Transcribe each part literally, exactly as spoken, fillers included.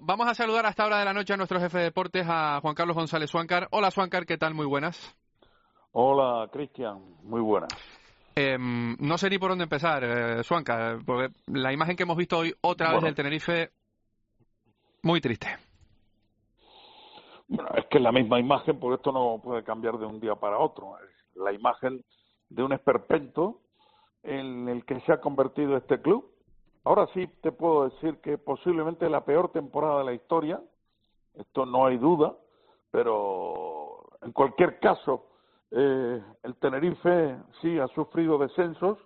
vamos a saludar a esta hora de la noche a nuestro jefe de deportes, a Juan Carlos González Suáncar. Hola, Suáncar, ¿qué tal? Muy buenas. Hola, Cristian, muy buenas. Eh, no sé ni por dónde empezar, eh, Suáncar, porque la imagen que hemos visto hoy otra bueno, vez del Tenerife, muy triste. Bueno, es que es la misma imagen, porque esto no puede cambiar de un día para otro. Es la imagen de un esperpento en el que se ha convertido este club. Ahora sí te puedo decir que posiblemente la peor temporada de la historia, esto no hay duda, pero en cualquier caso, eh, el Tenerife sí ha sufrido descensos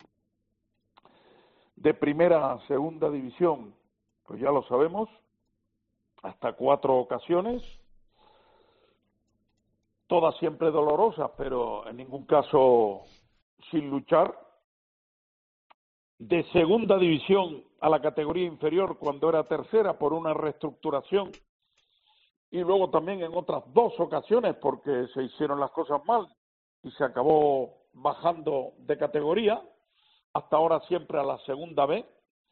de primera a segunda división, pues ya lo sabemos, hasta cuatro ocasiones, todas siempre dolorosas, pero en ningún caso sin luchar. De segunda división a la categoría inferior cuando era tercera por una reestructuración, y luego también en otras dos ocasiones porque se hicieron las cosas mal y se acabó bajando de categoría, hasta ahora siempre a la segunda B.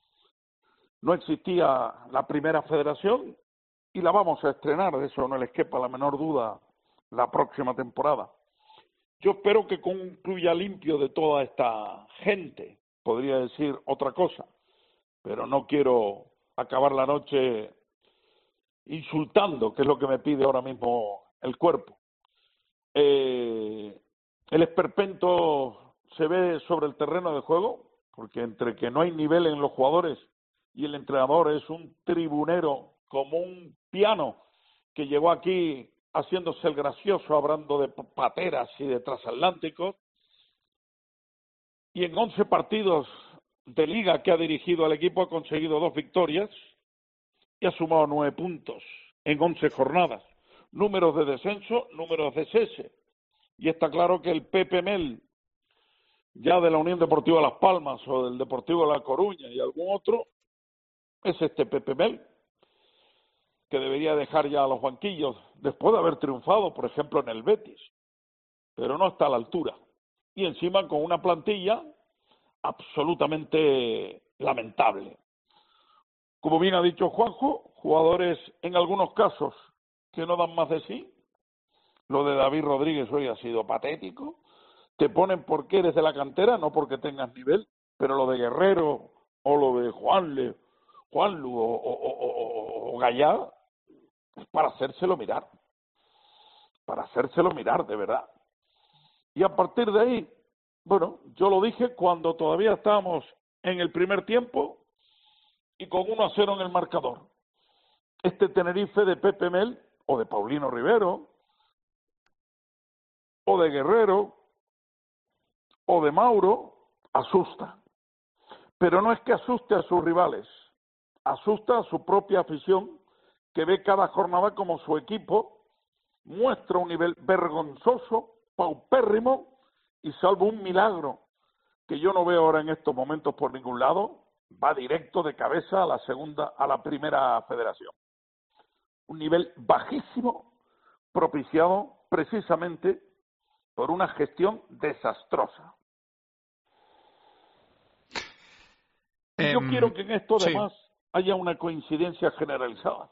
No existía la primera federación y la vamos a estrenar, de eso no les quepa la menor duda, la próxima temporada. Yo espero que concluya limpio de toda esta gente, podría decir otra cosa, pero no quiero acabar la noche insultando, que es lo que me pide ahora mismo el cuerpo. Eh, el esperpento se ve sobre el terreno de juego, porque entre que no hay nivel en los jugadores y el entrenador es un tribunero como un piano que llegó aquí haciéndose el gracioso, hablando de pateras y de transatlánticos, y en once partidos de liga que ha dirigido al equipo ha conseguido dos victorias y ha sumado nueve puntos en once jornadas. Números de descenso, números de cese. Y está claro que el Pepe Mel, ya de la Unión Deportiva Las Palmas o del Deportivo de La Coruña y algún otro, es este Pepe Mel, que debería dejar ya a los banquillos después de haber triunfado, por ejemplo, en el Betis. Pero no está a la altura. Y encima con una plantilla absolutamente lamentable. Como bien ha dicho Juanjo, jugadores en algunos casos que no dan más de sí. Lo de David Rodríguez hoy ha sido patético. Te ponen porque eres de la cantera, no porque tengas nivel, pero lo de Guerrero o lo de Juanle, Juanlu o, o, o, o Gallá es para hacérselo mirar. Para hacérselo mirar, de verdad. Y a partir de ahí, bueno, yo lo dije cuando todavía estábamos en el primer tiempo y con uno a cero en el marcador. Este Tenerife de Pepe Mel o de Paulino Rivero o de Guerrero o de Mauro asusta. Pero no es que asuste a sus rivales, asusta a su propia afición que ve cada jornada como su equipo muestra un nivel vergonzoso, paupérrimo, y salvo un milagro que yo no veo ahora en estos momentos por ningún lado, va directo de cabeza a la segunda, a la primera federación. Un nivel bajísimo, propiciado precisamente por una gestión desastrosa. Y Eh, yo quiero que en esto sí. además haya una coincidencia generalizada.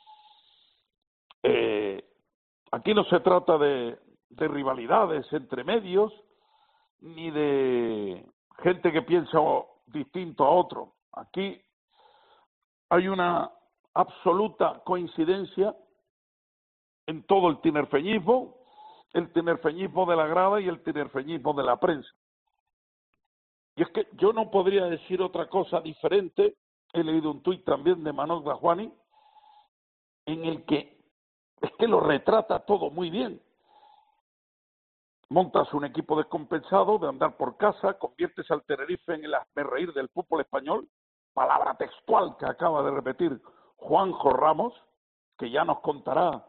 Eh, aquí no se trata de, de rivalidades entre medios, ni de gente que piensa distinto a otro. Aquí hay una absoluta coincidencia en todo el tinerfeñismo, el tinerfeñismo de la grada y el tinerfeñismo de la prensa. Y es que yo no podría decir otra cosa diferente. He leído un tuit también de Manol Gajuani en el que es que lo retrata todo muy bien. Montas un equipo descompensado de andar por casa, conviertes al Tenerife en el hazmerreír del fútbol español, palabra textual que acaba de repetir Juanjo Ramos, que ya nos contará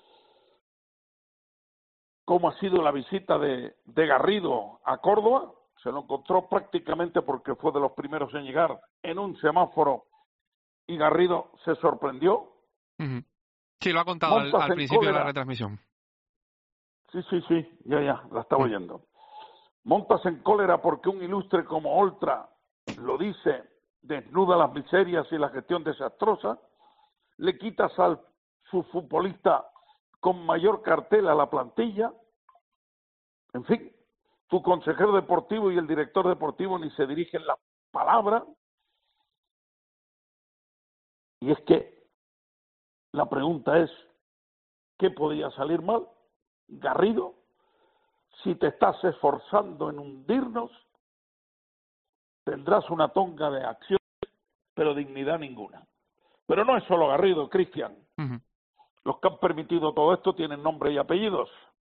cómo ha sido la visita de, de Garrido a Córdoba. Se lo encontró prácticamente porque fue de los primeros en llegar en un semáforo y Garrido se sorprendió. Uh-huh. Sí, lo ha contado al, al principio cólera. de la retransmisión. Sí, sí, sí, ya, ya, la estaba uh-huh. oyendo. Montas en cólera porque un ilustre como Oltra lo dice, desnuda las miserias y la gestión desastrosa, le quitas al su futbolista con mayor cartel a la plantilla. En fin, tu consejero deportivo y el director deportivo ni se dirigen la palabra. Y es que la pregunta es, ¿qué podía salir mal? Garrido, si te estás esforzando en hundirnos, tendrás una tonga de acción, pero dignidad ninguna. Pero no es solo Garrido, Cristian. Uh-huh. Los que han permitido todo esto tienen nombre y apellidos.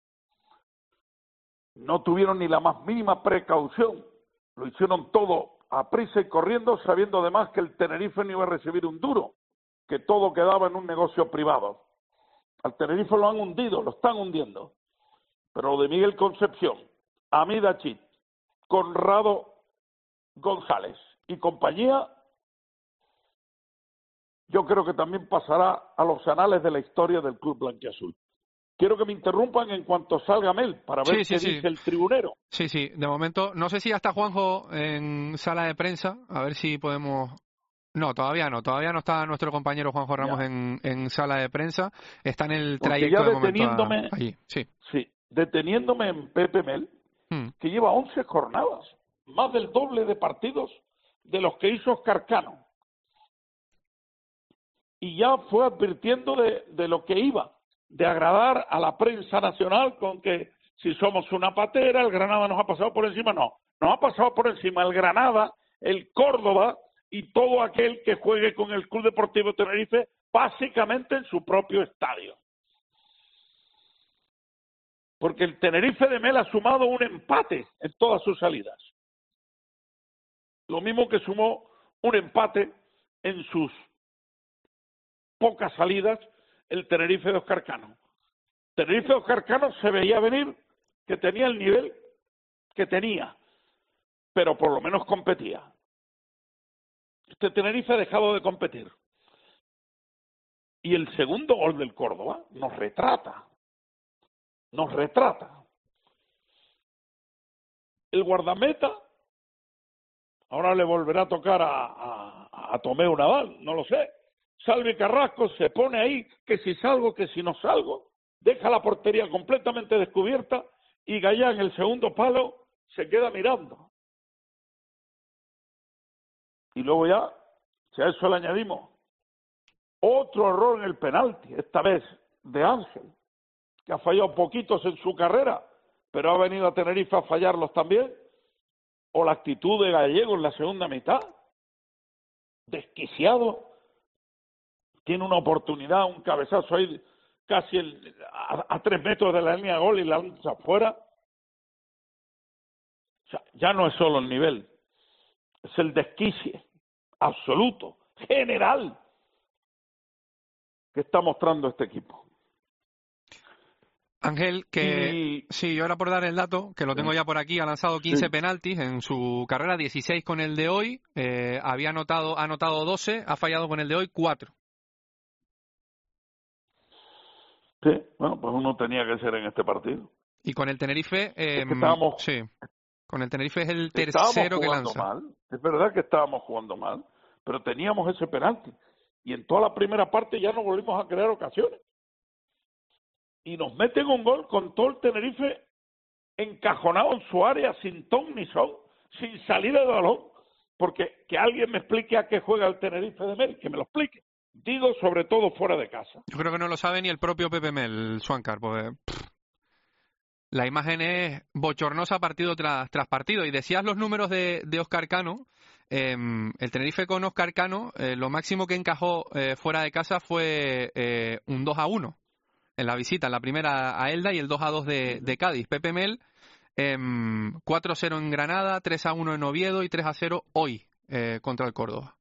No tuvieron ni la más mínima precaución. Lo hicieron todo a prisa y corriendo, sabiendo además que el Tenerife no iba a recibir un duro, que todo quedaba en un negocio privado. Al Tenerife lo han hundido, lo están hundiendo. Pero lo de Miguel Concepción, Hamid Achit, Conrado González y compañía, yo creo que también pasará a los anales de la historia del Club Blanquiazul. Quiero que me interrumpan en cuanto salga Mel, para ver sí, qué sí, dice sí. el tribunero. Sí, sí, de momento, no sé si ya está Juanjo en sala de prensa, a ver si podemos... No, todavía no, todavía no está nuestro compañero Juanjo Ramos en, en sala de prensa, está en el Porque trayecto ya de momento deteniéndome, a, allí, sí. Sí, deteniéndome en Pepe Mel, hmm. que lleva once jornadas, más del doble de partidos de los que hizo Óscar Cano. Y ya fue advirtiendo de, de lo que iba, de agradar a la prensa nacional con que si somos una patera, el Granada nos ha pasado por encima. No, nos ha pasado por encima el Granada, el Córdoba y todo aquel que juegue con el Club Deportivo Tenerife, básicamente en su propio estadio. Porque el Tenerife de Mel ha sumado un empate en todas sus salidas. Lo mismo que sumó un empate en sus pocas salidas el Tenerife de Óscar Cano. Tenerife de Óscar Cano se veía venir que tenía el nivel que tenía, pero por lo menos competía. Este Tenerife ha dejado de competir. Y el segundo gol del Córdoba nos retrata. Nos retrata. El guardameta ahora le volverá a tocar a, a, a Tomeu Nadal, no lo sé. Salvi Carrasco se pone ahí, que si salgo, que si no salgo, deja la portería completamente descubierta y Gallá en el segundo palo se queda mirando. Y luego ya, si a eso le añadimos otro error en el penalti, esta vez de Ángel, que ha fallado poquitos en su carrera, pero ha venido a Tenerife a fallarlos también, o la actitud de Gallego en la segunda mitad, desquiciado, tiene una oportunidad, un cabezazo ahí casi el, a, a tres metros de la línea de gol y la lanza afuera. O sea, ya no es solo el nivel, es el desquicie absoluto, general, que está mostrando este equipo. Ángel, que y... sí, yo ahora por dar el dato, que lo tengo ya por aquí, ha lanzado quince sí. penaltis en su carrera, dieciséis con el de hoy, eh, había anotado, ha anotado doce, ha fallado con el de hoy cuatro. Sí, bueno, pues uno tenía que ser en este partido. Y con el Tenerife, eh, es que estábamos, sí, con el Tenerife es el tercero que lanza. Mal. Es verdad que estábamos jugando mal, pero teníamos ese penalti. Y en toda la primera parte ya nos volvimos a crear ocasiones. Y nos meten un gol con todo el Tenerife encajonado en su área, sin ton ni son, sin salida de balón. Porque que alguien me explique a qué juega el Tenerife de Mel, que me lo explique. Digo, sobre todo fuera de casa. Yo creo que no lo sabe ni el propio Pepe Mel, Suáncar, porque pff, la imagen es bochornosa partido tras, tras partido. Y decías los números de, de Óscar Cano. Eh, el Tenerife con Óscar Cano, eh, lo máximo que encajó eh, fuera de casa fue eh, un dos a uno en la visita, en la primera a Elda y el dos a dos de, de Cádiz. Pepe Mel, eh, cuatro a cero en Granada, tres a uno en Oviedo y tres a cero hoy eh, contra el Córdoba.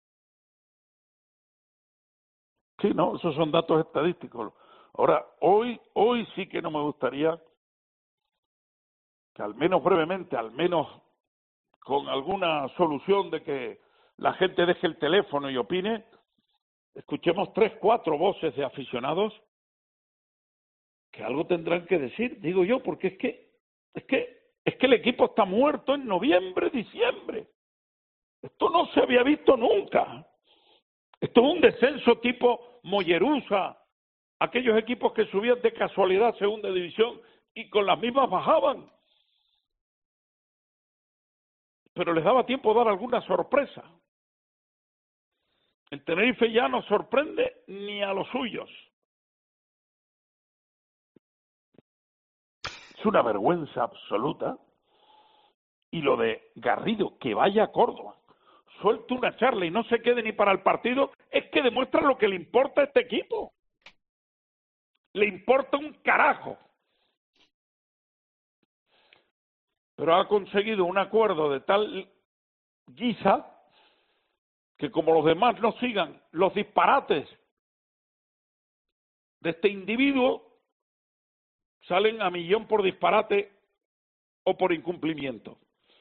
Sí, no, esos son datos estadísticos. Ahora, hoy, hoy sí que no me gustaría que al menos brevemente, al menos con alguna solución de que la gente deje el teléfono y opine, escuchemos tres, cuatro voces de aficionados que algo tendrán que decir, digo yo, porque es que, es que, es que el equipo está muerto en noviembre, diciembre. Esto no se había visto nunca. Esto es un descenso tipo Mollerusa, aquellos equipos que subían de casualidad a segunda división y con las mismas bajaban. Pero les daba tiempo dar alguna sorpresa. El Tenerife ya no sorprende ni a los suyos. Es una vergüenza absoluta. Y lo de Garrido, que vaya a Córdoba, suelte una charla y no se quede ni para el partido, es que demuestra lo que le importa a este equipo. Le importa un carajo. Pero ha conseguido un acuerdo de tal guisa que como los demás no sigan los disparates de este individuo, salen a millón por disparate o por incumplimiento.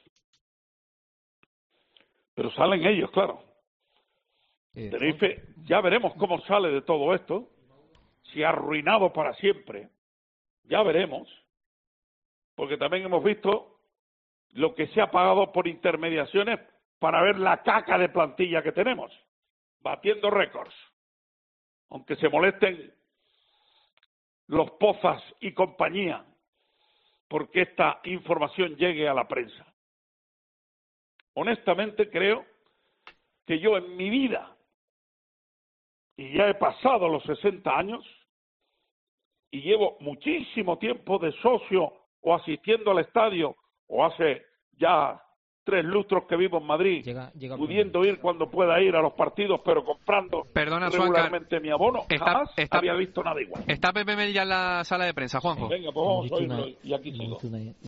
Pero salen ellos, claro. Eh, Tenerife, ya veremos cómo sale de todo esto, si arruinado para siempre, ya veremos, porque también hemos visto lo que se ha pagado por intermediaciones para ver la caca de plantilla que tenemos, batiendo récords, aunque se molesten los Pozas y compañía, porque esta información llegue a la prensa. Honestamente creo que yo en mi vida, y ya he pasado los sesenta años, y llevo muchísimo tiempo de socio o asistiendo al estadio, o hace ya tres lustros que vivo en Madrid, llega, llega pudiendo ir cuando pueda ir a los partidos, pero comprando Perdona, regularmente Suancar, mi abono, está, jamás está, había visto nada igual. Está Pepe Mel ya en la sala de prensa, Juanjo. Venga, pues vamos a oírlo y aquí sigo.